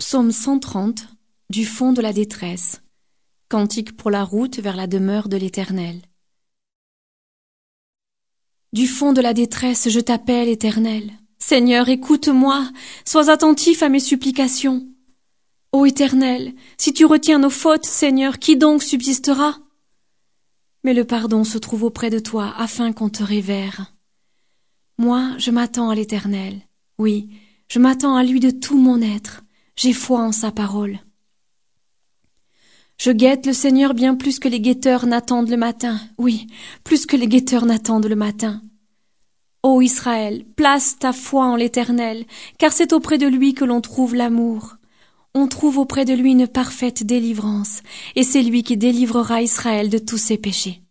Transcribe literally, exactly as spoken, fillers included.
Psaume cent trente, du fond de la détresse. Cantique pour la route vers la demeure de l'Éternel. Du fond de la détresse, je t'appelle, Éternel. Seigneur, écoute-moi, sois attentif à mes supplications. Ô Éternel, si tu retiens nos fautes, Seigneur, qui donc subsistera? Mais le pardon se trouve auprès de toi, afin qu'on te révère. Moi, je m'attends à l'Éternel. Oui, je m'attends à lui de tout mon être. J'ai foi en sa parole. Je guette le Seigneur bien plus que les guetteurs n'attendent le matin. Oui, plus que les guetteurs n'attendent le matin. Ô Israël, place ta foi en l'Éternel, car c'est auprès de lui que l'on trouve l'amour. On trouve auprès de lui une parfaite délivrance, et c'est lui qui délivrera Israël de tous ses péchés.